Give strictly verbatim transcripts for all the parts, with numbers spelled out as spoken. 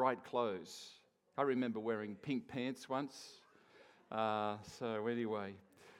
bright clothes. I remember wearing pink pants once. Uh, so anyway,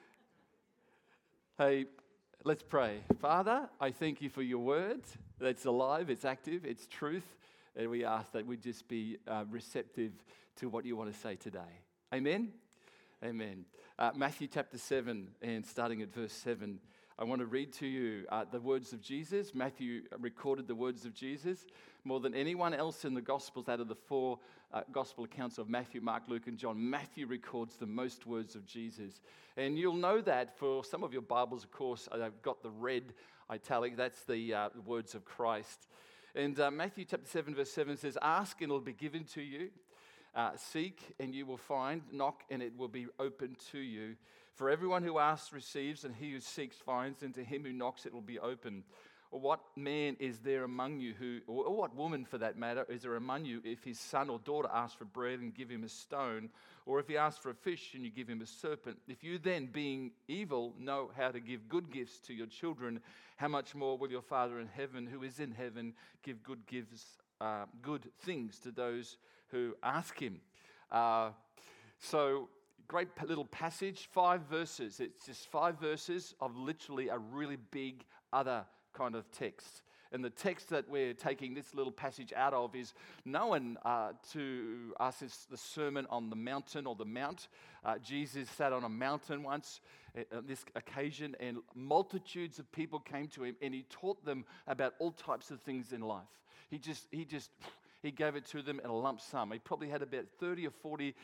hey, let's pray. Father, I thank you for your word that's alive, it's active, it's truth, and we ask that we just be uh, receptive to what you want to say today. Amen? Amen. Uh, Matthew chapter seven, and starting at verse seven, I want to read to you uh, the words of Jesus. Matthew recorded the words of Jesus more than anyone else in the Gospels. Out of the four uh, Gospel accounts of Matthew, Mark, Luke, and John, Matthew records the most words of Jesus. And you'll know that for some of your Bibles, of course, I've got the red italic. That's the uh, words of Christ. And uh, Matthew chapter seven, verse seven says, "Ask and it will be given to you. Uh, seek and you will find. Knock and it will be opened to you. For everyone who asks receives, and he who seeks finds, and to him who knocks it will be opened. Or what man is there among you who, or what woman for that matter, is there among you if his son or daughter asks for bread and give him a stone? Or if he asks for a fish and you give him a serpent? If you then, being evil, know how to give good gifts to your children, how much more will your Father in heaven, who is in heaven, give good gifts, uh, good things to those who ask him?" Uh, so... Great little passage, five verses. It's just five verses of literally a really big other kind of text. And the text that we're taking this little passage out of is known uh, to us as the Sermon on the Mountain or the Mount. Uh, Jesus sat on a mountain once on this occasion, and multitudes of people came to him, and he taught them about all types of things in life. He just, he just... He gave it to them in a lump sum. He probably had about thirty or forty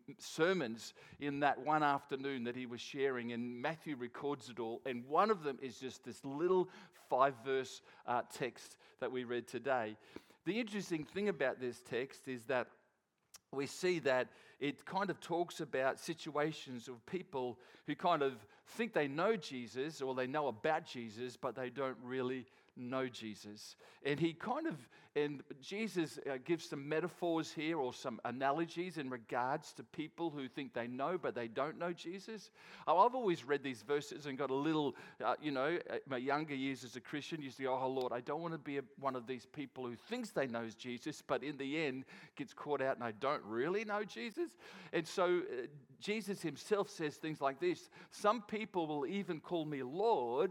sermons in that one afternoon that he was sharing, and Matthew records it all. And one of them is just this little five-verse uh, text that we read today. The interesting thing about this text is that we see that it kind of talks about situations of people who kind of think they know Jesus or they know about Jesus, but they don't really know Jesus. And he kind of, and Jesus uh, gives some metaphors here or some analogies in regards to people who think they know, but they don't know Jesus. Oh, I've always read these verses and got a little, uh, you know, my younger years as a Christian used to go, "Oh Lord, I don't want to be a, one of these people who thinks they know Jesus, but in the end gets caught out and I don't really know Jesus." And so uh, Jesus himself says things like this: "Some people will even call me Lord,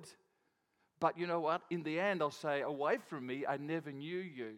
but you know what? In the end, I'll say, away from me, I never knew you.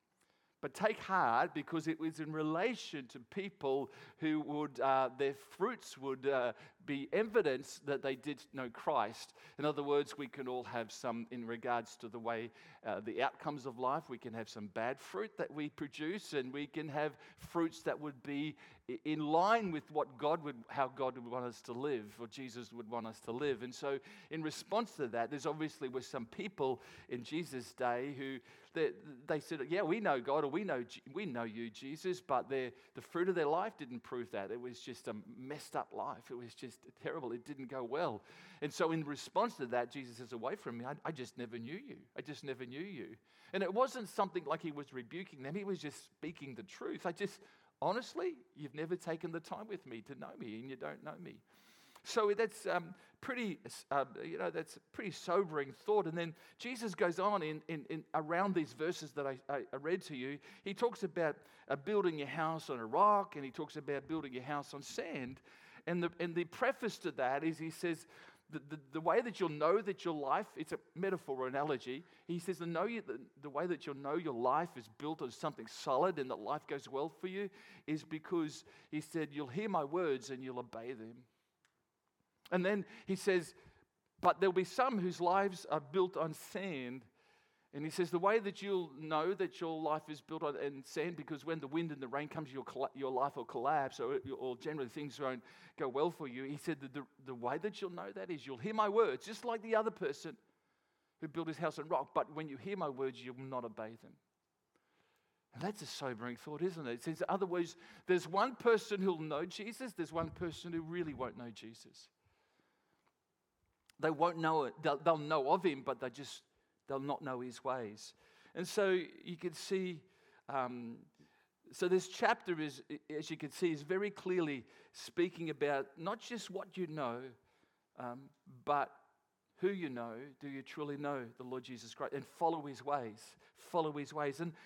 But take heart, because it was in relation to people who would, uh, their fruits would uh, be evidence that they did know Christ." In other words, we can all have some, in regards to the way, uh, the outcomes of life, we can have some bad fruit that we produce, and we can have fruits that would be in line with what God would, how God would want us to live, or Jesus would want us to live. And so in response to that, there's obviously were some people in Jesus' day who, they, they said, "Yeah, we know God, or we know we know you, Jesus," but the fruit of their life didn't prove that. It was just a messed up life. It was just terrible. It didn't go well. And so in response to that, Jesus says, "Away from me, I, I just never knew you. I just never knew you." And it wasn't something like he was rebuking them. He was just speaking the truth. I just, honestly, you've never taken the time with me to know me, and you don't know me. So that's um, pretty, uh, you know, that's a pretty sobering thought. And then Jesus goes on in, in, in around these verses that I, I, I read to you. He talks about uh, building your house on a rock, and he talks about building your house on sand. And the and the preface to that is he says, the, the, the way that you'll know that your life, it's a metaphor or analogy. He says the, know you, the, the way that you'll know your life is built on something solid and that life goes well for you is because, he said, you'll hear my words and you'll obey them. And then he says, but there'll be some whose lives are built on sand. And he says the way that you'll know that your life is built on in sand, because when the wind and the rain comes, your your life will collapse, or, or generally things won't go well for you. He said that the, the way that you'll know that is you'll hear my words, just like the other person who built his house on rock. But when you hear my words, you will not obey them. And that's a sobering thought, isn't it? It says, in other words, there's one person who'll know Jesus, there's one person who really won't know Jesus. They won't know it. They'll, they'll know of him, but they just, they'll not know his ways. And so you can see, um, so this chapter is, as you can see, is very clearly speaking about not just what you know, um, but who you know. Do you truly know the Lord Jesus Christ? And follow his ways. Follow his ways. And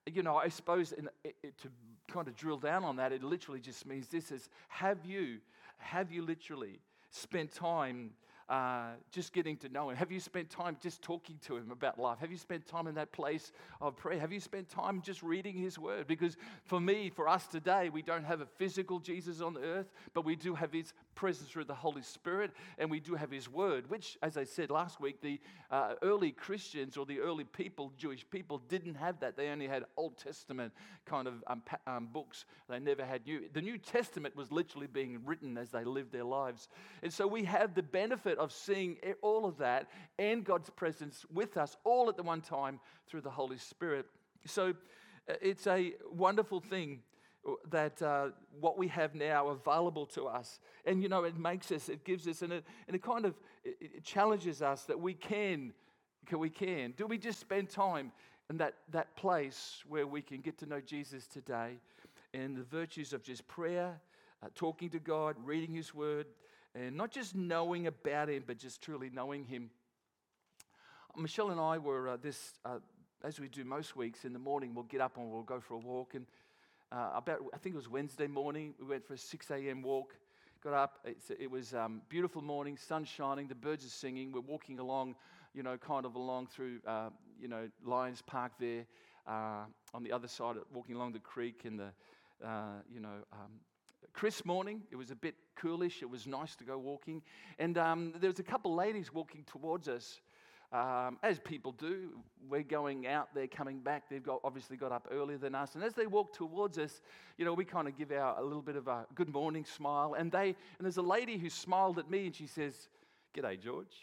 you know, I suppose in, it, it, to kind of drill down on that, it literally just means this is, have you, have you literally spent time Uh, just getting to know him? Have you spent time just talking to him about life? Have you spent time in that place of prayer? Have you spent time just reading his word? Because for me, for us today, we don't have a physical Jesus on the earth, but we do have his presence through the Holy Spirit, and we do have his word, which, as I said last week, the uh, early Christians or the early people, Jewish people, didn't have that. They only had Old Testament kind of um, pa- um, books. They never had New. The New Testament was literally being written as they lived their lives. And so we have the benefit of seeing all of that and God's presence with us all at the one time through the Holy Spirit. So uh, it's a wonderful thing that uh, what we have now available to us. And, you know, it makes us, it gives us, and it, and it kind of it, it challenges us that we can, can we can. Do we just spend time in that, that place where we can get to know Jesus today and the virtues of just prayer, uh, talking to God, reading his word, and not just knowing about him, but just truly knowing him. Michelle and I were uh, this, uh, as we do most weeks, in the morning, we'll get up and we'll go for a walk. And uh, about, I think it was Wednesday morning, we went for a six a.m. walk, got up. It's, it was um, beautiful morning, sun shining, the birds are singing. We're walking along, you know, kind of along through, uh, you know, Lions Park there, uh, on the other side, walking along the creek and the, uh, you know, um, crisp morning. It was a bit coolish. It was nice to go walking. And um, there was a couple of ladies walking towards us, um, as people do. We're going out, they're coming back. They've got obviously got up earlier than us. And as they walk towards us, you know, we kind of give our a little bit of a good morning smile. And they and there's a lady who smiled at me and she says, "G'day, George."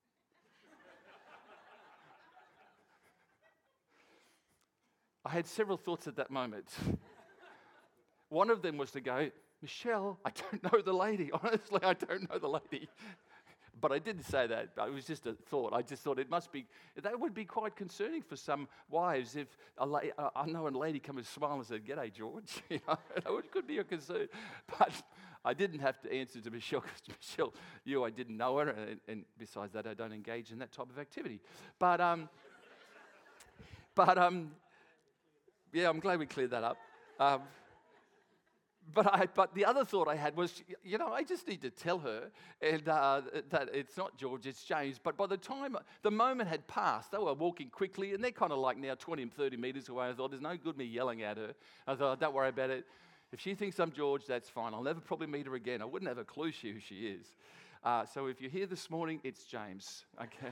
I had several thoughts at that moment. One of them was to go, "Michelle, I don't know the lady. Honestly, I don't know the lady." But I didn't say that. It was just a thought. I just thought it must be, that would be quite concerning for some wives if a la- uh, I know a lady come and smile and said, "G'day, George." You know, it could be a concern. But I didn't have to answer to Michelle because Michelle knew I didn't know her. And, and besides that, I don't engage in that type of activity. But, um, but um, yeah, I'm glad we cleared that up. Um, But I, but the other thought I had was, you know, I just need to tell her and uh, that it's not George, it's James. But by the time the moment had passed, they were walking quickly, and they're kind of like now twenty and thirty meters away. I thought, there's no good me yelling at her. I thought, don't worry about it. If she thinks I'm George, that's fine. I'll never probably meet her again. I wouldn't have a clue she, who she is. Uh, so if you're here this morning, it's James. Okay.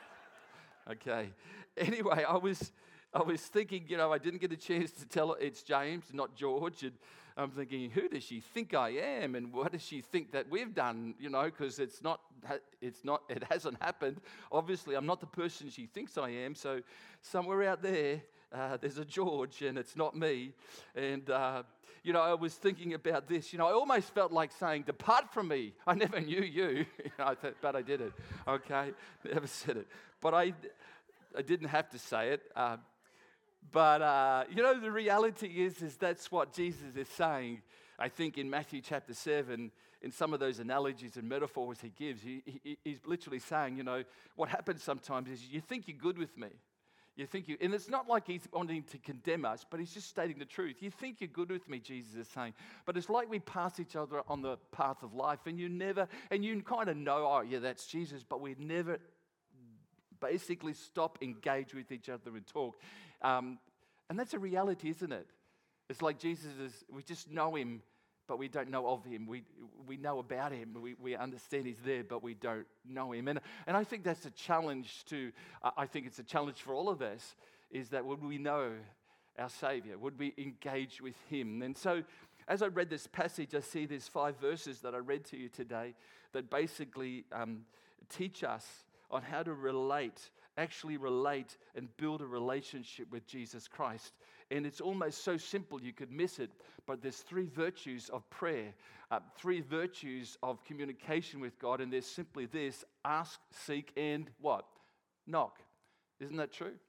Okay. Anyway, I was I was thinking, you know, I didn't get a chance to tell her it's James, not George. And I'm thinking, who does she think I am, and what does she think that we've done? You know, because it's not, it's not, it hasn't happened. Obviously, I'm not the person she thinks I am. So somewhere out there, uh, there's a George, and it's not me. And uh, you know, I was thinking about this. You know, I almost felt like saying, "Depart from me. I never knew you." You know, I thought, but I did it. Okay, never said it, but I, I didn't have to say it. Uh, But, uh, you know, the reality is, is that's what Jesus is saying, I think, in Matthew chapter seven, in some of those analogies and metaphors he gives. He, he, he's literally saying, you know, what happens sometimes is you think you're good with me. You think you, and it's not like he's wanting to condemn us, but he's just stating the truth. You think you're good with me, Jesus is saying. But it's like we pass each other on the path of life, and you never, and you kind of know, oh, yeah, that's Jesus, but we never basically stop, engage with each other and talk. Um, and that's a reality, isn't it? It's like Jesus is, we just know him, but we don't know of him. We we know about him. We we understand he's there, but we don't know him. And, and I think that's a challenge to, uh, I think it's a challenge for all of us, is that would we know our Savior? Would we engage with him? And so as I read this passage, I see there's five verses that I read to you today that basically um, teach us on how to relate, actually relate and build a relationship with Jesus Christ. And it's almost so simple you could miss it, but there's three virtues of prayer, uh, three virtues of communication with God, and there's simply this: ask, seek, and what? Knock. Isn't that true?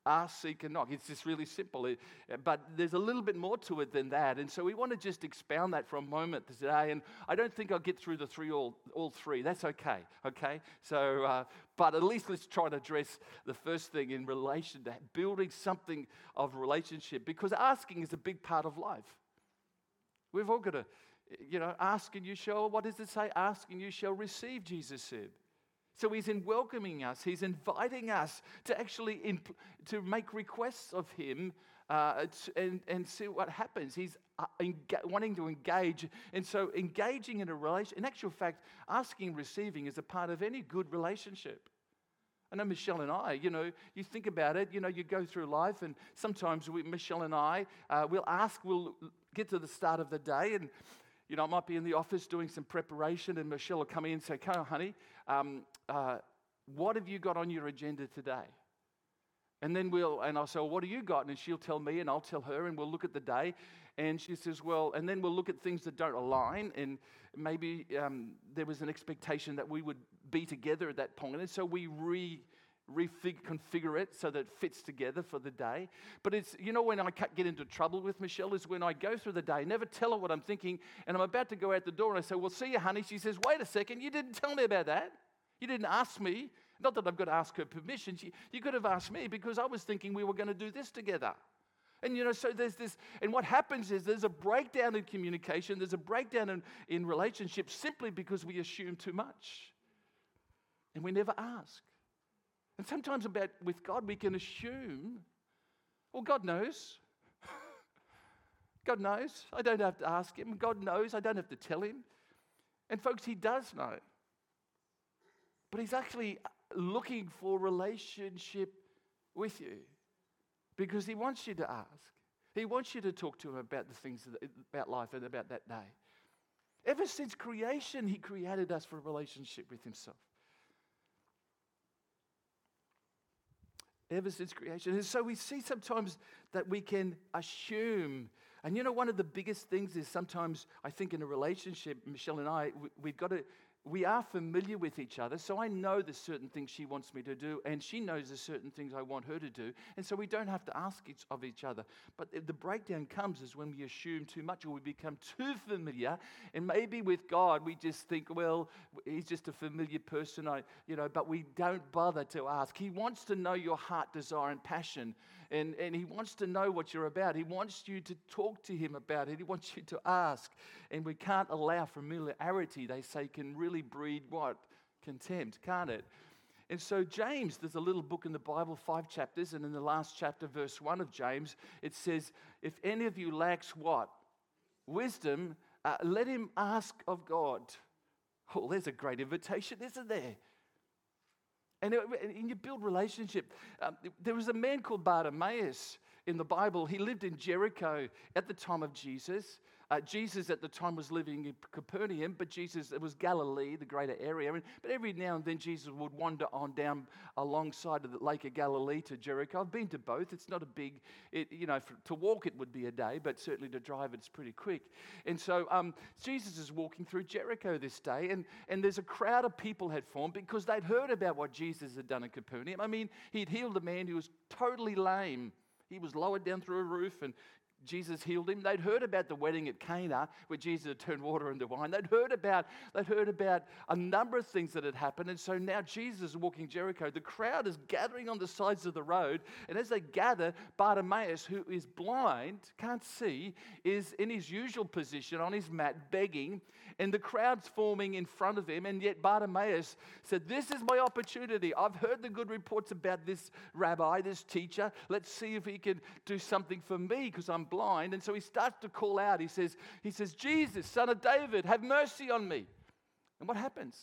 Ask, seek, and knock. It's just really simple. It, but there's a little bit more to it than that. And so we want to just expound that for a moment today. And I don't think I'll get through the three, all, all three. That's okay, okay? So, uh, but at least let's try to address the first thing in relation to building something of relationship, because asking is a big part of life. We've all got to, you know, ask and you shall, what does it say? Ask and you shall receive, Jesus said. So he's in welcoming us. He's inviting us to actually in, to make requests of him uh, and, and see what happens. He's uh, enga- wanting to engage. And so engaging in a relation, in actual fact, asking and receiving is a part of any good relationship. I know Michelle and I, you know, you think about it, you know, you go through life and sometimes we, Michelle and I, uh, we'll ask, we'll get to the start of the day and, you know, I might be in the office doing some preparation and Michelle will come in and say, "Come on, honey, um, uh, what have you got on your agenda today?" And then we'll, and I'll say, "Well, what have you got?" And she'll tell me and I'll tell her and we'll look at the day. And she says, "Well," and then we'll look at things that don't align. And maybe um, there was an expectation that we would be together at that point. And so we re reconfigure it so that it fits together for the day. But it's, you know, when I get into trouble with Michelle is when I go through the day, never tell her what I'm thinking, and I'm about to go out the door and I say, "Well, see you, honey." She says, "Wait a second, you didn't tell me about that. You didn't ask me." Not that I've got to ask her permission. She, you could have asked me because I was thinking we were going to do this together. And, you know, so there's this, and what happens is there's a breakdown in communication, there's a breakdown in, in relationships simply because we assume too much. And we never ask. And sometimes about with God, we can assume, well, God knows. God knows. I don't have to ask him. God knows. I don't have to tell him. And folks, he does know. But he's actually looking for relationship with you because he wants you to ask. He wants you to talk to him about the things about life and about that day. Ever since creation, he created us for a relationship with himself. Ever since creation. And so we see sometimes that we can assume. And you know, one of the biggest things is sometimes, I think in a relationship, Michelle and I, we, we've got to, we are familiar with each other. So I know there's certain things she wants me to do, and she knows there's certain things I want her to do. And so we don't have to ask each of each other. But the breakdown comes is when we assume too much or we become too familiar. And maybe with God, we just think, well, he's just a familiar person, I, you know, but we don't bother to ask. He wants to know your heart, desire, and passion. And, and he wants to know what you're about. He wants you to talk to him about it. He wants you to ask. And we can't allow familiarity, they say, can really breed what? Contempt, can't it? And so James, there's a little book in the Bible, five chapters, and in the last chapter, verse one of James, it says, if any of you lacks what? Wisdom, uh, let him ask of God. Oh, there's a great invitation, isn't there? And, it, and you build relationship. Um, there was a man called Bartimaeus in the Bible. He lived in Jericho at the time of Jesus. Uh, Jesus at the time was living in Capernaum, but Jesus, it was Galilee, the greater area. And, but every now and then Jesus would wander on down alongside of the Lake of Galilee to Jericho. I've been to both. It's not a big, it, you know, for, to walk it would be a day, but certainly to drive it's pretty quick. And so um, Jesus is walking through Jericho this day, and, and there's a crowd of people had formed because they'd heard about what Jesus had done in Capernaum. I mean, he'd healed a man who was totally lame. He was lowered down through a roof, and Jesus healed him. They'd heard about the wedding at Cana where Jesus had turned water into wine. They'd heard about, they'd heard about a number of things that had happened. And so now Jesus is walking Jericho. The crowd is gathering on the sides of the road. And as they gather, Bartimaeus, who is blind, can't see, is in his usual position on his mat begging. And the crowd's forming in front of him. And yet Bartimaeus said, this is my opportunity. I've heard the good reports about this rabbi, this teacher. Let's see if he can do something for me because I'm blind. And so he starts to call out. He says, he says, Jesus, son of David, have mercy on me. And what happens?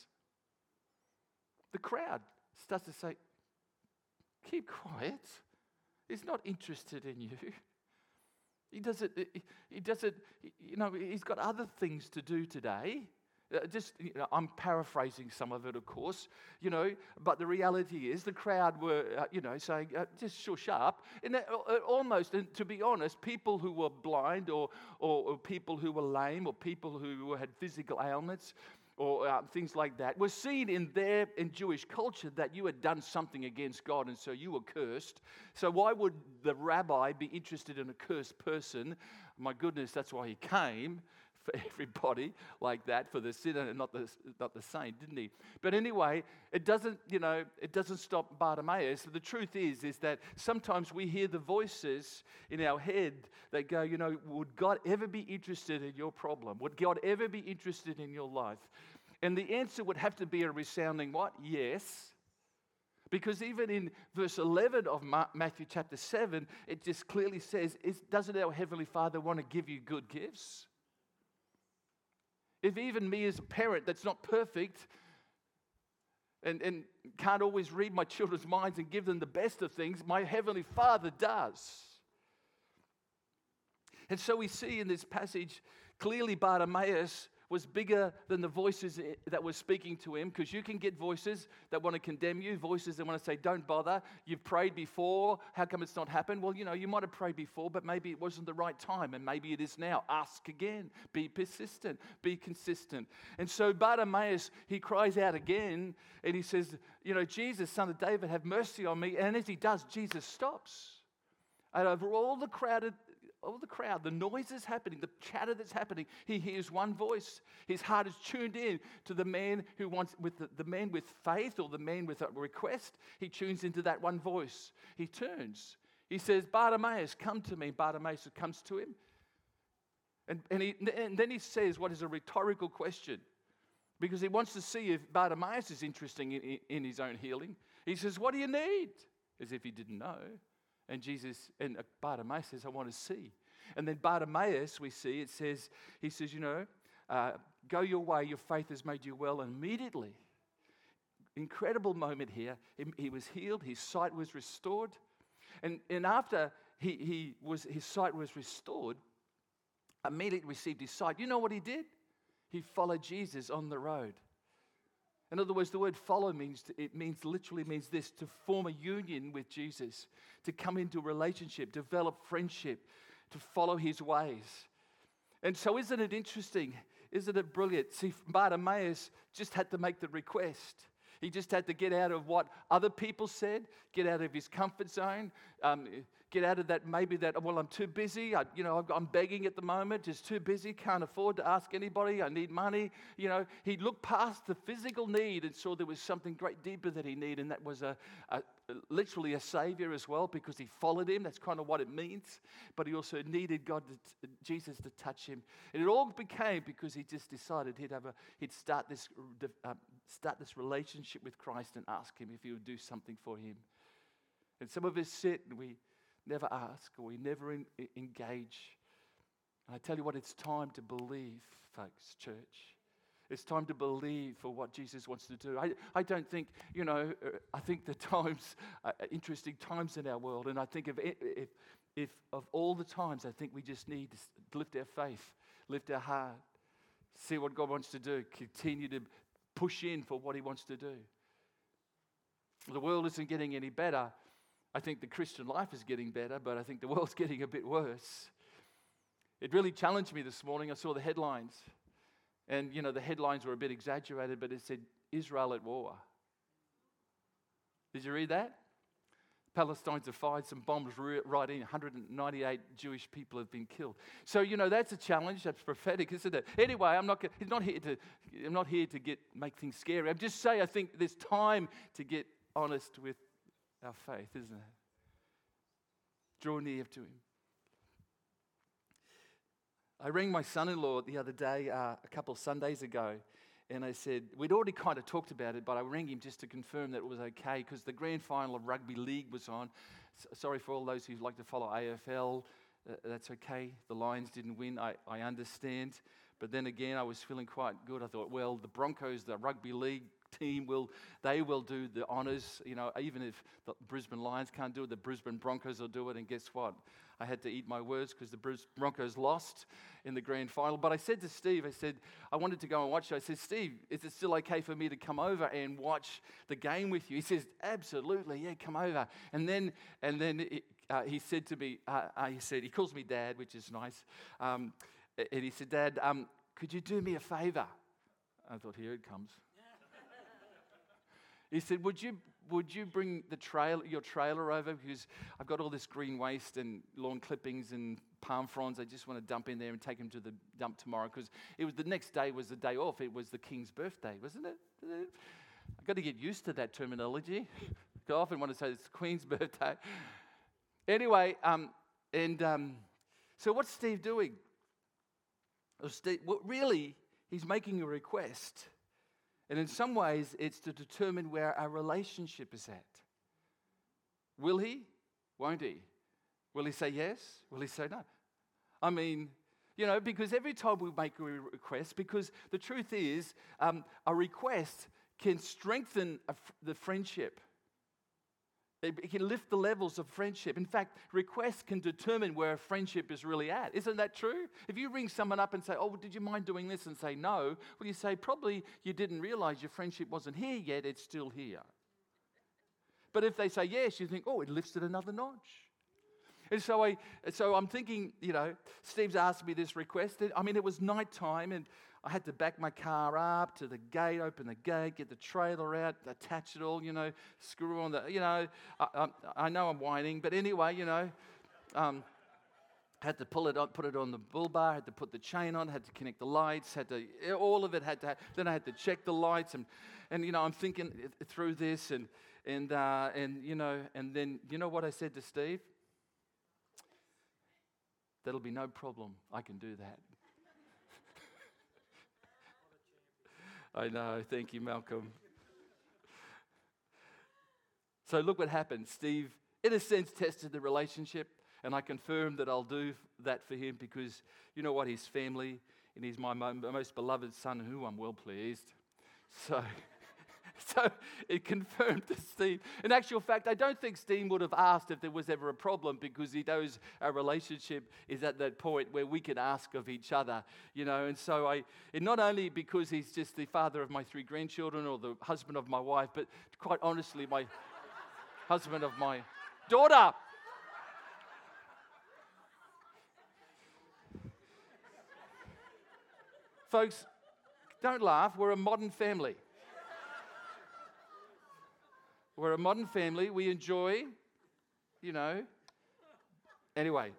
The crowd starts to say, keep quiet. He's not interested in you. He doesn't, he doesn't, you know, he's got other things to do today. Uh, just, you know, I'm paraphrasing some of it, of course, you know, but the reality is the crowd were, uh, you know, saying, uh, just shush up. And that, uh, almost, and to be honest, people who were blind or, or, or people who were lame or people who had physical ailments, or uh, things like that, was seen in their in Jewish culture that you had done something against God and so you were cursed. So why would the rabbi be interested in a cursed person? My goodness, that's why he came, for everybody like that, for the sinner and not the, not the saint, didn't he? But anyway, it doesn't, you know, it doesn't stop Bartimaeus. The truth is, is that sometimes we hear the voices in our head that go, you know, would God ever be interested in your problem? Would God ever be interested in your life? And the answer would have to be a resounding what? Yes. Because even in verse eleven of Matthew chapter seven, it just clearly says, doesn't our Heavenly Father want to give you good gifts? If even me as a parent that's not perfect and, and can't always read my children's minds and give them the best of things, my Heavenly Father does. And so we see in this passage, clearly Bartimaeus was bigger than the voices that were speaking to him, because you can get voices that want to condemn you, voices that want to say, don't bother, you've prayed before, how come it's not happened? Well, you know, you might have prayed before, but maybe it wasn't the right time, and maybe it is now. Ask again, be persistent, be consistent. And so Bartimaeus, he cries out again, and he says, you know, Jesus, Son of David, have mercy on me. And as he does, Jesus stops. And over all the crowded All the crowd, the noise is happening, the chatter that's happening, he hears one voice. His heart is tuned in to the man who wants, with the, the man with faith or the man with a request. He tunes into that one voice. He turns. He says, Bartimaeus, come to me. Bartimaeus comes to him. And, and, he, and then he says what is a rhetorical question, because he wants to see if Bartimaeus is interested in, in his own healing. He says, what do you need? As if he didn't know. And Jesus, and Bartimaeus says, I want to see. And then Bartimaeus, we see, it says, he says, you know, uh, go your way, your faith has made you well. And immediately, incredible moment here, he, he was healed, his sight was restored. And, and after he, he was, his sight was restored, immediately received his sight. You know what he did? He followed Jesus on the road. In other words, the word follow means, it means literally means this, to form a union with Jesus, to come into a relationship, develop friendship, to follow his ways. And so isn't it interesting? Isn't it brilliant? See, Bartimaeus just had to make the request. He just had to get out of what other people said, get out of his comfort zone, um, get out of that, maybe that, well, I'm too busy, I, you know, I'm begging at the moment, just too busy, can't afford to ask anybody, I need money. You know, he looked past the physical need and saw there was something great deeper that he needed, and that was a, a literally a savior as well, because he followed him. That's kind of what it means. But he also needed God, to, Jesus, to touch him. And it all became because he just decided he'd have a, he'd start this, uh, start this relationship with Christ and ask him if he would do something for him. And some of us sit and we never ask, or we never in, engage. And I tell you what, it's time to believe, folks, church. It's time to believe for what Jesus wants to do. I, I don't think, you know, I think the times, uh, interesting times in our world, and I think if, if, if of all the times, I think we just need to lift our faith, lift our heart, see what God wants to do, continue to push in for what he wants to do. The world isn't getting any better. I think the Christian life is getting better, but I think the world's getting a bit worse. It really challenged me this morning. I saw the headlines. And, you know, the headlines were a bit exaggerated, but it said, Israel at war. Did you read that? Palestinians have fired some bombs right in. one hundred ninety-eight Jewish people have been killed. So, you know, that's a challenge. That's prophetic, isn't it? Anyway, I'm not, he's not here to, I'm not here to get make things scary. I'm just saying I think there's time to get honest with our faith, isn't it? Draw near to him. I rang my son-in-law the other day, uh, a couple of Sundays ago, and I said, we'd already kind of talked about it, but I rang him just to confirm that it was okay, because the grand final of rugby league was on. S- sorry for all those who like to follow A F L. Uh, that's okay. The Lions didn't win. I, I understand. But then again, I was feeling quite good. I thought, well, the Broncos, the rugby league team, will they will do the honours. You know, even if the Brisbane Lions can't do it, the Brisbane Broncos will do it. And guess what? I had to eat my words because the Broncos lost in the grand final. But I said to Steve, I said, I wanted to go and watch it. I said, Steve, is it still okay for me to come over and watch the game with you? He says, absolutely, yeah, come over. And then, and then it, uh, he said to me, uh, uh, he said, he calls me Dad, which is nice. Um, and he said, Dad, um, could you do me a favour? I thought, here it comes. He said, would you would you bring the trail, your trailer over, because I've got all this green waste and lawn clippings and palm fronds. I just want to dump in there and take them to the dump tomorrow, because it was the next day was the day off. It was the king's birthday, wasn't it? I've got to get used to that terminology. I often want to say it's the Queen's birthday. Anyway, um, and um, so what's Steve doing? Well, Steve, well, really, he's making a request. And in some ways, it's to determine where our relationship is at. Will he? Won't he? Will he say yes? Will he say no? I mean, you know, because every time we make a request, because the truth is, um, a request can strengthen a, the friendship. It, it can lift the levels of friendship. In fact, requests can determine where a friendship is really at. Isn't that true? If you ring someone up and say, oh, did you mind doing this? And say no, well, you say, probably you didn't realize your friendship wasn't here yet. It's still here. But if they say yes, you think, oh, it lifts it another notch. And so, I, so I'm thinking, you know, Steve's asked me this request. I mean, it was nighttime, and I had to back my car up to the gate, open the gate, get the trailer out, attach it all, you know, screw on the, you know, I, I, I know I'm whining, but anyway, you know, um, had to pull it on, put it on the bull bar, had to put the chain on, had to connect the lights, had to, all of it had to, have, then I had to check the lights, and, and you know, I'm thinking through this, and, and, uh, and, you know, and then, you know what I said to Steve? That'll be no problem. I can do that. I know. Thank you, Malcolm. So look what happened. Steve, in a sense, tested the relationship, and I confirmed that I'll do that for him because, you know what, his family, and he's my most beloved son, who I'm well pleased. So... So it confirmed to Steve. In actual fact, I don't think Steve would have asked if there was ever a problem, because he knows our relationship is at that point where we can ask of each other, you know. And so I, and not only because he's just the father of my three grandchildren or the husband of my wife, but quite honestly, my husband of my daughter. Folks, don't laugh. We're a modern family. We're a modern family. We enjoy, you know. Anyway,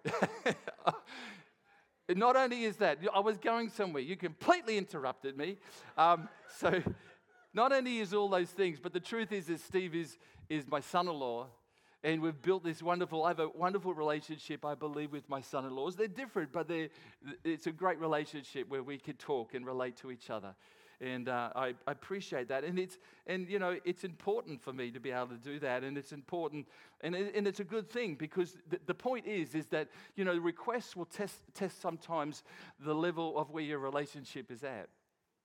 not only is that, I was going somewhere. You completely interrupted me. Um, so not only is all those things, but the truth is that Steve is, is my son-in-law. And we've built this wonderful, I have a wonderful relationship, I believe, with my son-in-laws. They're different, but they're, it's a great relationship where we can talk and relate to each other. And uh, I, I appreciate that, and it's and you know it's important for me to be able to do that, and it's important, and it, and it's a good thing, because the, the point is is that you know requests will test test sometimes the level of where your relationship is at.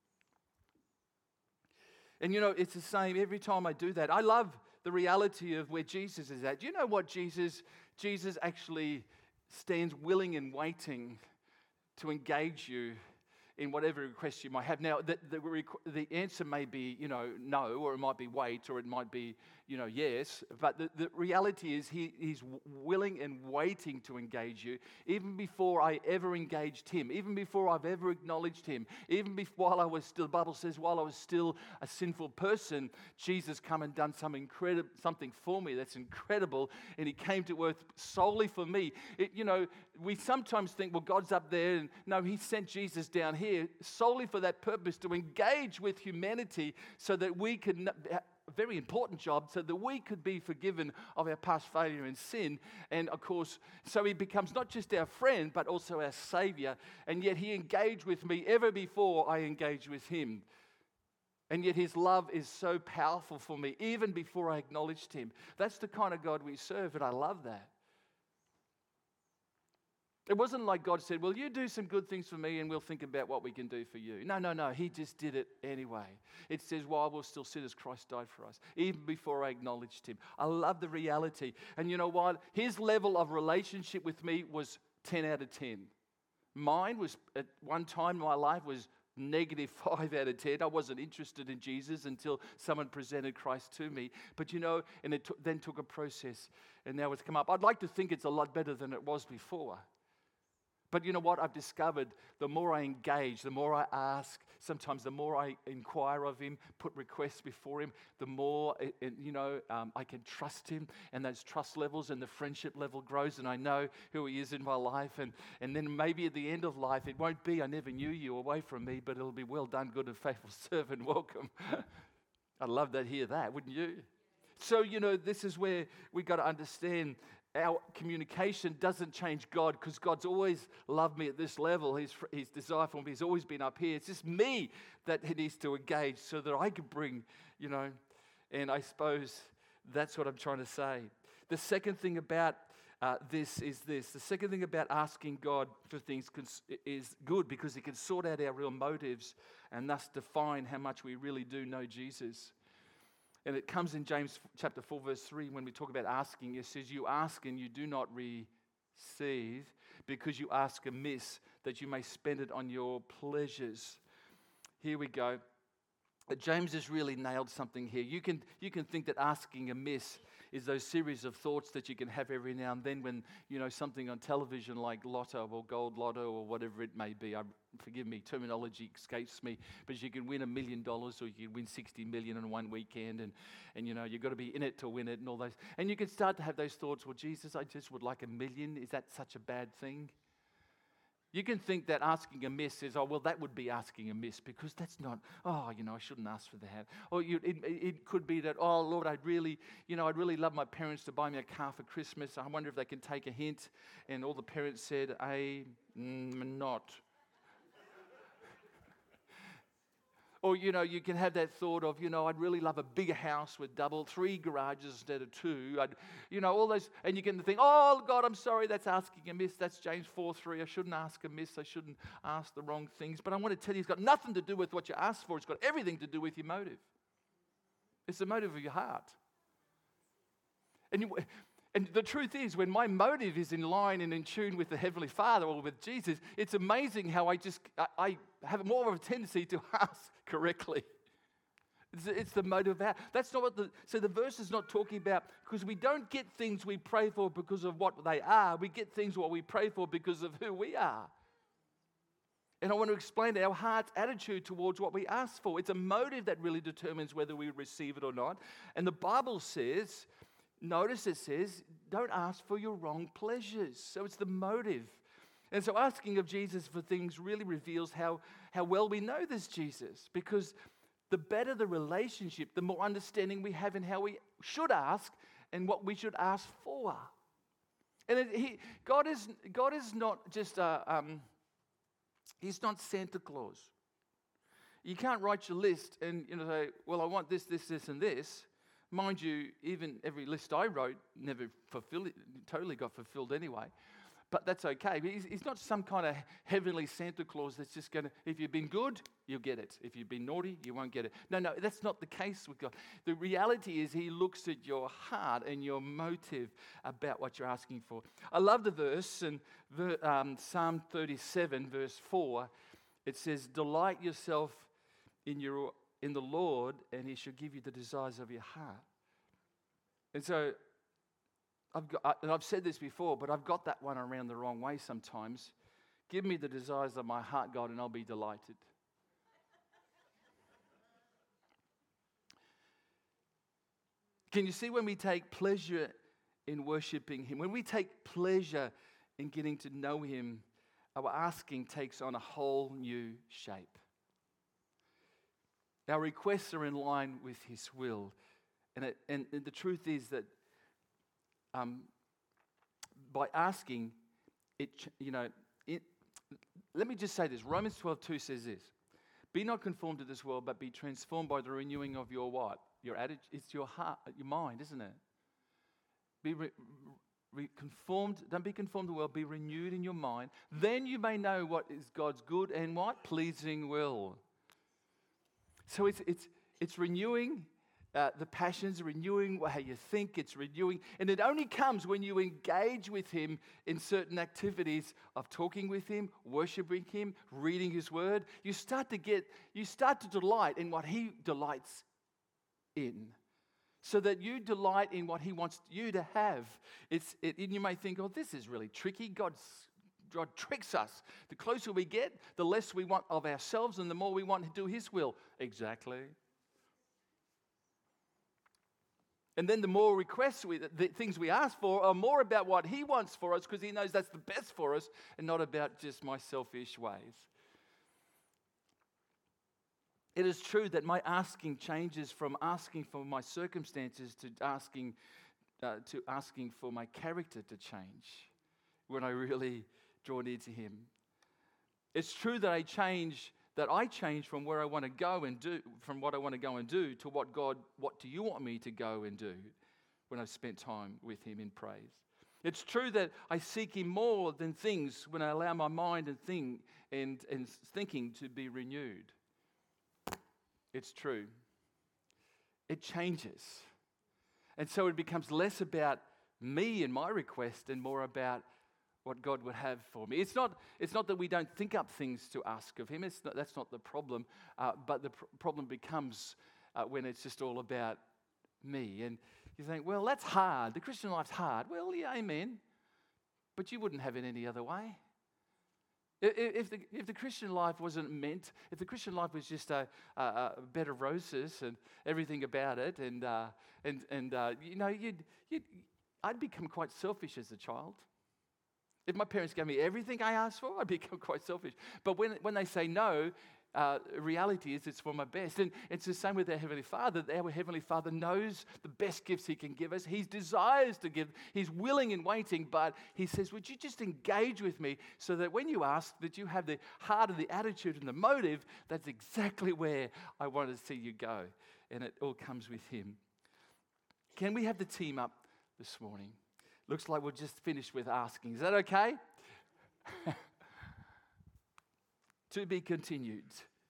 And you know it's the same every time I do that. I love the reality of where Jesus is at. Do you know what Jesus Jesus actually stands willing and waiting to engage you in whatever request you might have. Now, the, the, the answer may be, you know, no, or it might be wait, or it might be, you know, yes. But the, the reality is he, he's willing and waiting to engage you, even before I ever engaged him, even before I've ever acknowledged him, even before, while I was still, the Bible says, while I was still a sinful person, Jesus come and done some incredible, something for me that's incredible, and he came to earth solely for me. It, you know, we sometimes think, well, God's up there, and no, he sent Jesus down here solely for that purpose, to engage with humanity so that we could, a very important job, so that we could be forgiven of our past failure and sin. And of course, so he becomes not just our friend, but also our Savior. And yet he engaged with me ever before I engaged with him. And yet his love is so powerful for me, even before I acknowledged him. That's the kind of God we serve, and I love that. It wasn't like God said, well, you do some good things for me and we'll think about what we can do for you. No, no, no. He just did it anyway. It says, while we're still sinners, Christ died for us, even before I acknowledged him. I love the reality. And you know what? His level of relationship with me was ten out of ten. Mine was, at one time in my life, was negative five out of ten. I wasn't interested in Jesus until someone presented Christ to me. But you know, and it t- then took a process, and now it's come up. I'd like to think it's a lot better than it was before. But you know what? I've discovered the more I engage, the more I ask, sometimes the more I inquire of him, put requests before him, the more, it, it, you know, um, I can trust him, and those trust levels and the friendship level grows, and I know who he is in my life. And, and then maybe at the end of life, it won't be, I never knew you away from me, but it'll be, well done, good and faithful servant, welcome. I'd love to hear that, wouldn't you? So, you know, this is where we got to understand our communication doesn't change God, because God's always loved me at this level. His, his desire for me has always been up here. It's just me that he needs to engage so that I can bring, you know, and I suppose that's what I'm trying to say. The second thing about uh, this is this. The second thing about asking God for things is good, because he can sort out our real motives and thus define how much we really do know Jesus. And it comes in James chapter four, verse three, when we talk about asking. It says, you ask and you do not receive, because you ask amiss, that you may spend it on your pleasures. Here we go. James has really nailed something here. You can, you can think that asking amiss is those series of thoughts that you can have every now and then when, you know, something on television like Lotto or Gold Lotto or whatever it may be. I, forgive me, terminology escapes me, but you can win a million dollars or you can win sixty million in one weekend, and, and you know, you've got to be in it to win it and all those. And you can start to have those thoughts, well, Jesus, I just would like a million. Is that such a bad thing? You can think that asking amiss is, oh, well, that would be asking amiss, because that's not, oh, you know, I shouldn't ask for that. Or you, it, it could be that, oh, Lord, I'd really, you know, I'd really love my parents to buy me a car for Christmas. I wonder if they can take a hint. And all the parents said, a, mm, not. Or, you know, you can have that thought of, you know, I'd really love a bigger house with double, three garages instead of two. I'd, you know, all those, and you can think, oh, God, I'm sorry, that's asking amiss. That's James four three. I shouldn't ask amiss. I shouldn't ask the wrong things. But I want to tell you, it's got nothing to do with what you ask for. It's got everything to do with your motive. It's the motive of your heart. And you... And the truth is, when my motive is in line and in tune with the Heavenly Father or with Jesus, it's amazing how I just, I, I have more of a tendency to ask correctly. It's, it's the motive out. That's not what the, so the verse is not talking about, because we don't get things we pray for because of what they are. We get things what we pray for because of who we are. And I want to explain our heart's attitude towards what we ask for. It's a motive that really determines whether we receive it or not. And the Bible says, notice it says, don't ask for your wrong pleasures. So it's the motive. And so asking of Jesus for things really reveals how, how well we know this Jesus. Because the better the relationship, the more understanding we have in how we should ask and what we should ask for. And it, he, God is God is not just a, um, He's not Santa Claus. You can't write your list and, you know, say, well, I want this, this, this, and this. Mind you, even every list I wrote never fulfilled, totally got fulfilled anyway. But that's okay. He's, he's not some kind of heavenly Santa Claus that's just going to, if you've been good, you'll get it. If you've been naughty, you won't get it. No, no, that's not the case with God. The reality is he looks at your heart and your motive about what you're asking for. I love the verse in um, Psalm thirty-seven, verse four. It says, delight yourself in your in the Lord, and he shall give you the desires of your heart. And so, I've got, and I've said this before, but I've got that one around the wrong way sometimes. Give me the desires of my heart, God, and I'll be delighted. Can you see when we take pleasure in worshiping him, when we take pleasure in getting to know him, our asking takes on a whole new shape. Our requests are in line with his will. And, it, and, and the truth is that um, by asking, it, you know, it, let me just say this. Romans twelve two says this. Be not conformed to this world, but be transformed by the renewing of your what? Your attitude. It's your heart, your mind, isn't it? Be re, re, conformed. Don't be conformed to the world. Be renewed in your mind. Then you may know what is God's good and what? Pleasing will. So it's it's it's renewing uh, the passions, renewing how you think, it's renewing, and it only comes when you engage with him in certain activities of talking with him, worshiping him, reading his word. You start to get, you start to delight in what he delights in, so that you delight in what he wants you to have. It's it, and you may think, oh, this is really tricky. God's God tricks us. The closer we get, the less we want of ourselves and the more we want to do His will. Exactly. And then the more requests, we, the things we ask for are more about what He wants for us because He knows that's the best for us and not about just my selfish ways. It is true that my asking changes from asking for my circumstances to asking uh, to asking for my character to change when I really draw near to Him. It's true that I change that I change from where I want to go and do, from what I want to go and do to what God, what do you want me to go and do when I've spent time with Him in praise. It's true that I seek Him more than things when I allow my mind and think and, and thinking to be renewed. It's true. It changes. And so it becomes less about me and my request and more about what God would have for me. It's not, it's not that we don't think up things to ask of Him. It's not, that's not the problem. Uh, but the pr- problem becomes uh, when it's just all about me. And you think, well, that's hard. The Christian life's hard. Well, yeah, amen. But you wouldn't have it any other way. If the, if the Christian life wasn't meant, if the Christian life was just a, a, a bed of roses and everything about it, and uh, and and uh, you know, you'd, you'd, I'd become quite selfish as a child. If my parents gave me everything I asked for, I'd become quite selfish. But when when they say no, uh, reality is it's for my best. And it's the same with our Heavenly Father. Our Heavenly Father knows the best gifts He can give us. He desires to give. He's willing and waiting, but He says, would you just engage with me so that when you ask, that you have the heart and the attitude and the motive, that's exactly where I want to see you go. And it all comes with Him. Can we have the team up this morning? Looks like we'll just finish with asking. Is that okay? To be continued.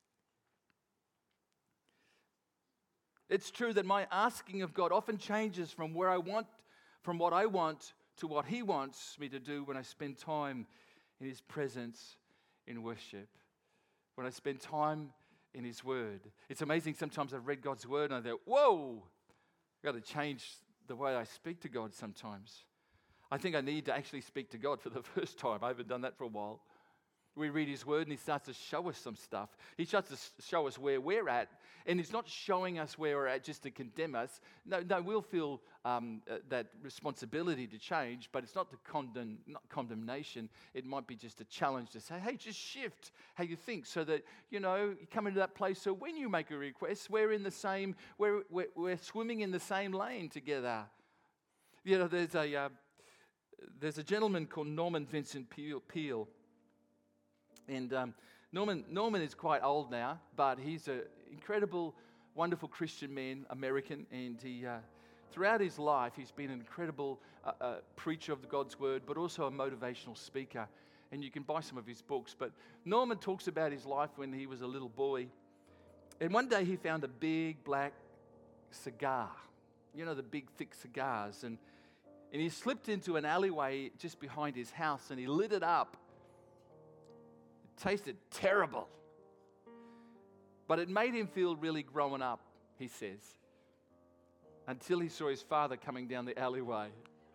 It's true that my asking of God often changes from where I want, from what I want to what He wants me to do when I spend time in His presence in worship. When I spend time in His Word. It's amazing, sometimes I've read God's Word and I go, whoa, I've got to change the way I speak to God sometimes. I think I need to actually speak to God for the first time. I haven't done that for a while. We read His Word and He starts to show us some stuff. He starts to show us where we're at. And He's not showing us where we're at just to condemn us. No, no, we'll feel um, uh, that responsibility to change, but it's not the condemn, not condemnation. It might be just a challenge to say, hey, just shift how you think so that, you know, you come into that place. So when you make a request, we're in the same, we're, we're, we're swimming in the same lane together. You know, there's a, uh, there's a gentleman called Norman Vincent Peale. Peale. And um, Norman Norman is quite old now, but he's an incredible, wonderful Christian man, American. And he, uh, throughout his life, he's been an incredible uh, uh, preacher of God's Word, but also a motivational speaker. And you can buy some of his books. But Norman talks about his life when he was a little boy. And one day he found a big black cigar. You know, the big thick cigars. And, and he slipped into an alleyway just behind his house and he lit it up. Tasted terrible. But it made him feel really grown up, he says, until he saw his father coming down the alleyway.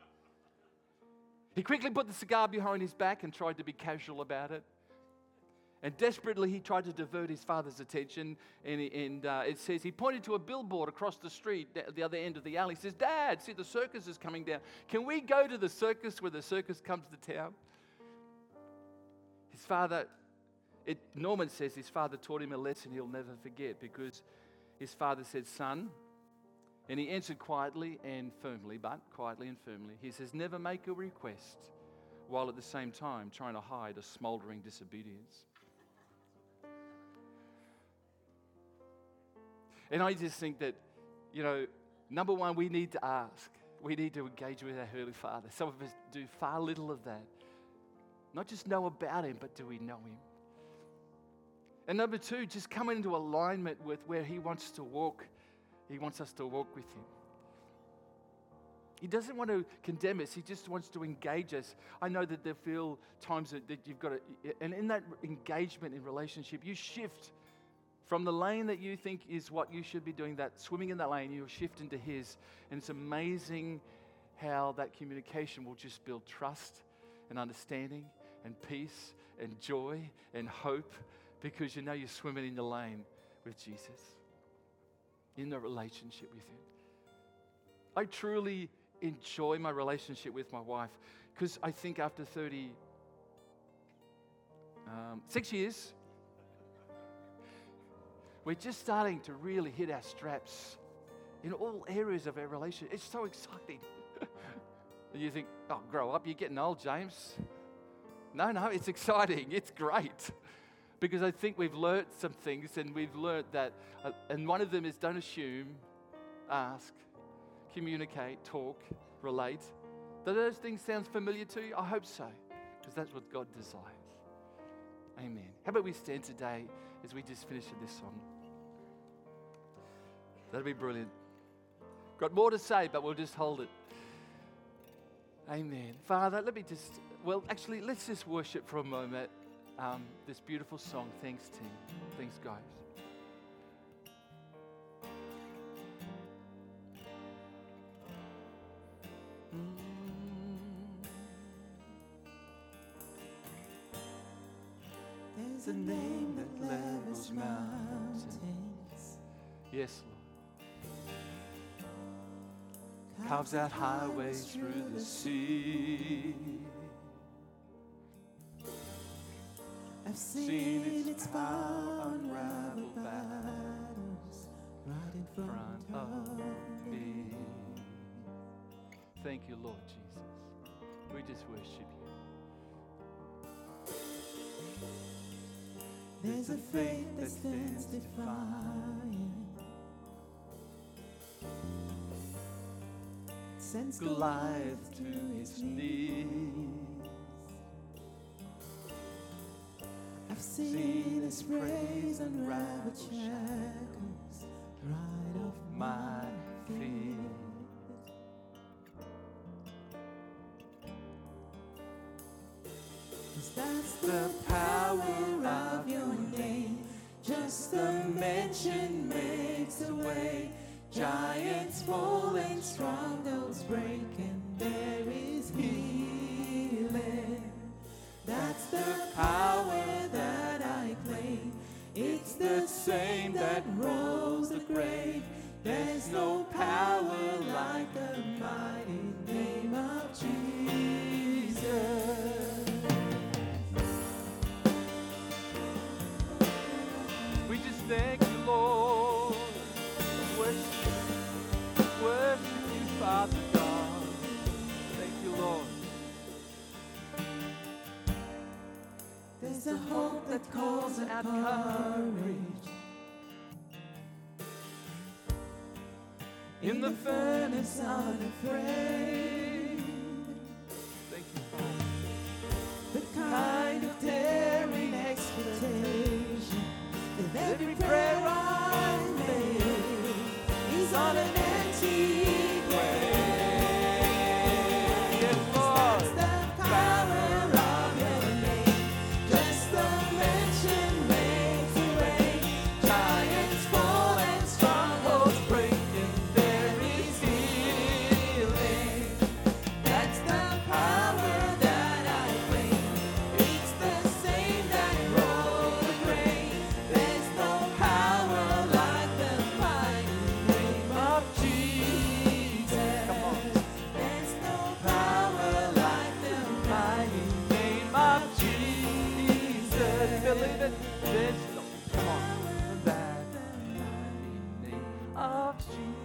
He quickly put the cigar behind his back and tried to be casual about it. And desperately he tried to divert his father's attention. And, he, and uh, it says he pointed to a billboard across the street at the other end of the alley. He says, Dad, see the circus is coming down. Can we go to the circus where the circus comes to town? His father... It, Norman says his father taught him a lesson he'll never forget because his father said, son, and he answered quietly and firmly, but quietly and firmly. He says, never make a request while at the same time trying to hide a smoldering disobedience. And I just think that, you know, number one, we need to ask. We need to engage with our Heavenly Father. Some of us do far little of that. Not just know about Him, but do we know Him? And number two, just come into alignment with where He wants to walk. He wants us to walk with Him. He doesn't want to condemn us. He just wants to engage us. I know that there feel times that, that you've got to, and in that engagement in relationship, you shift from the lane that you think is what you should be doing, that swimming in that lane, you'll shift into His. And it's amazing how that communication will just build trust and understanding. and peace and joy and hope because you know you're swimming in the lane with Jesus, in the relationship with Him. I truly enjoy my relationship with my wife because I think after thirty, um, six years, we're just starting to really hit our straps in all areas of our relationship. It's so exciting. And you think, oh, grow up, you're getting old, James. No, no, it's exciting. It's great. Because I think we've learnt some things, and we've learnt that, uh, and one of them is don't assume, ask, communicate, talk, relate. Do those things sound familiar to you? I hope so, because that's what God desires. Amen. How about we stand today as we just finish with this song? That'll be brilliant. Got more to say, but we'll just hold it. Amen. Father, let me just, well, actually, let's just worship for a moment um, this beautiful song. Thanks, team. Thanks, guys. There's a name that levels mountains. Yes, Lord. Carves out highways through the sea. I've seen its power unravel battles right in front of me. Thank you, Lord Jesus. We just worship you. There's a faith that stands defiant. Sends Goliath to his knees. I've seen His praise unravel shackles right off My feet. That's the power of your name. Just the mention makes a way. Giants fall and strongholds break, and there is healing. That's the power that I claim. It's the same that rolls the grave. There's no power like the mighty name of Jesus. We just thank you, Lord. Worship, worship you, Father God. Thank you, Lord. There's a hope that calls out courage. In the furnace unafraid. Thank you, Father. The kind of daring expectation that every prayer I made is on an empty grave. Yes, Lord. That's the power of your name. Just the mention makes a way. Giants fall and strongholds break, and there is healing. That's the power that I claim. It's the same that rolled the grave. There's no power like the mighty name of Jesus. Come on. There's no power like the mighty name of Jesus. Believe it. There's no, come on. That name of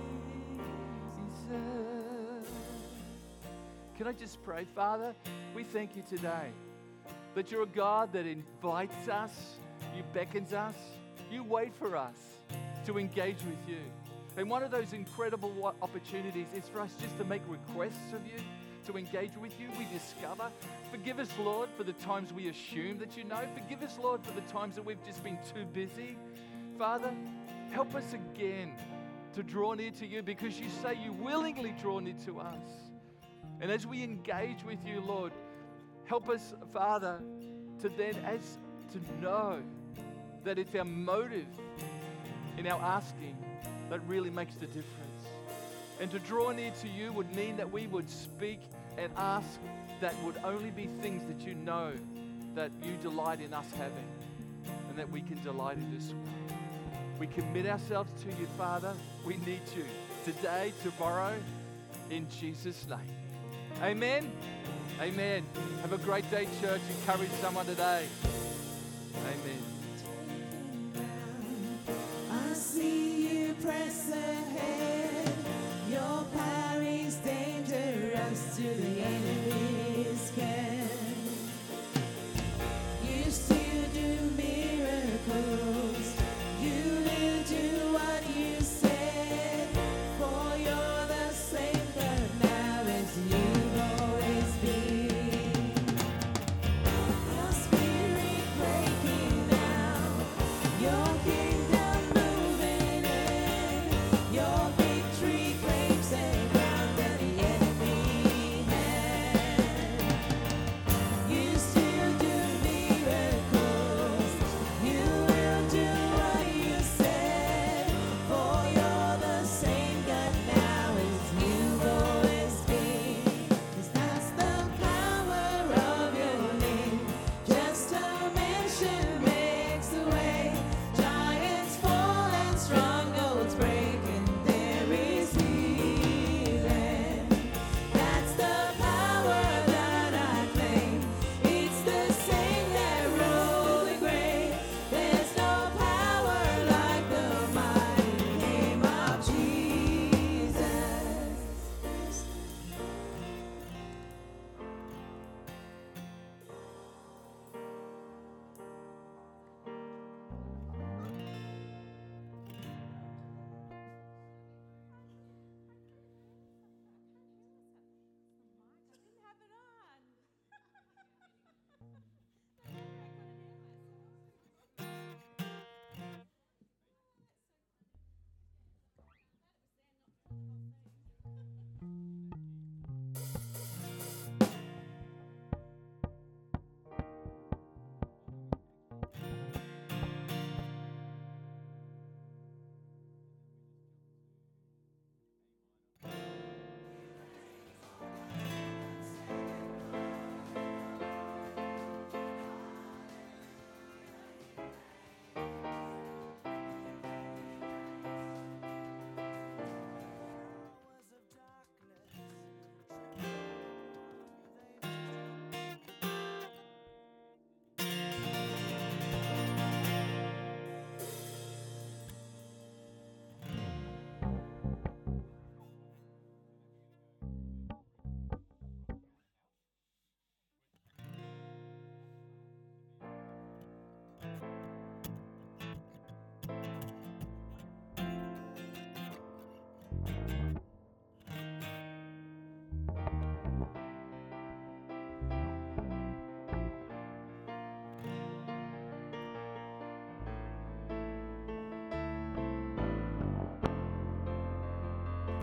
Jesus. Can I just pray, Father? We thank you today that you're a God that invites us, you beckons us, you wait for us to engage with you. And one of those incredible wa- opportunities is for us just to make requests of you, to engage with you. We discover. Forgive us, Lord, for the times we assume that you know. Forgive us, Lord, for the times that we've just been too busy. Father, help us again to draw near to you, because you say you willingly draw near to us. And as we engage with you, Lord, help us, Father, to then as to know that it's our motive in our asking that really makes the difference. And to draw near to you would mean that we would speak and ask that would only be things that you know that you delight in us having and that we can delight in as well. We commit ourselves to you, Father. We need you today, tomorrow, in Jesus' name. Amen. Amen. Have a great day, church. Encourage someone today. Amen.